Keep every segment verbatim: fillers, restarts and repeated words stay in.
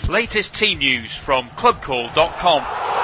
Latest team news from club call dot com.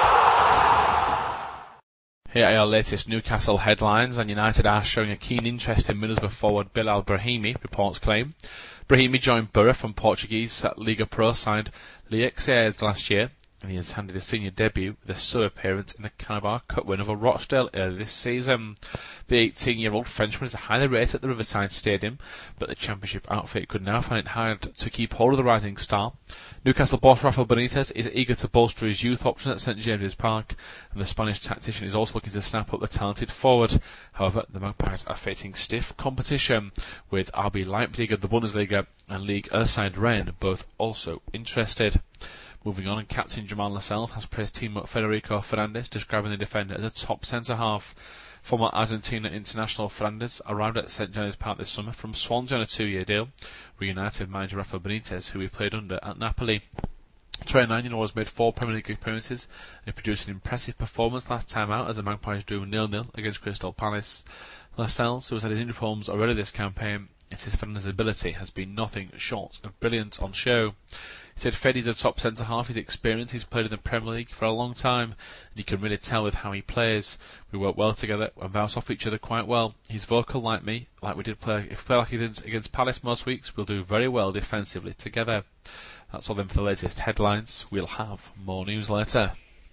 Here are your latest Newcastle headlines, and United are showing a keen interest in Middlesbrough forward Bilal Brahimi, reports claim. Brahimi joined Borough from Portuguese Liga Pro side Leixões last year, and he has handed his senior debut with a sub appearance in the Carabao Cup win over Rochdale earlier this season. The eighteen-year-old Frenchman is highly rated at the Riverside Stadium, but the Championship outfit could now find it hard to keep hold of the rising star. Newcastle boss Rafael Benitez is eager to bolster his youth option at St James's Park, and the Spanish tactician is also looking to snap up the talented forward. However, the Magpies are facing stiff competition, with R B Leipzig of the Bundesliga and League side Rennes both also interested. Moving on, and captain Jamal Lascelles has praised teammate Federico Fernandez, describing the defender as a top centre-half. Former Argentina international Fernandez arrived at St James's Park this summer from Swansea on a two-year deal, reunited manager Rafael Benitez, who he played under at Napoli. twenty-nine-year-old has made four Premier League appearances and produced an impressive performance last time out as the Magpies drew nil nil against Crystal Palace. Lascelles, who has had his injury problems already this campaign, it says Fernandez's ability has been nothing short of brilliant on show. He said Fed is a top centre-half, his experience, he's played in the Premier League for a long time, and you can really tell with how he plays. We work well together and bounce off each other quite well. He's vocal like me, like we did play. If we play like he did against Palace most weeks, we'll do very well defensively together. That's all then for the latest headlines. We'll have more news later.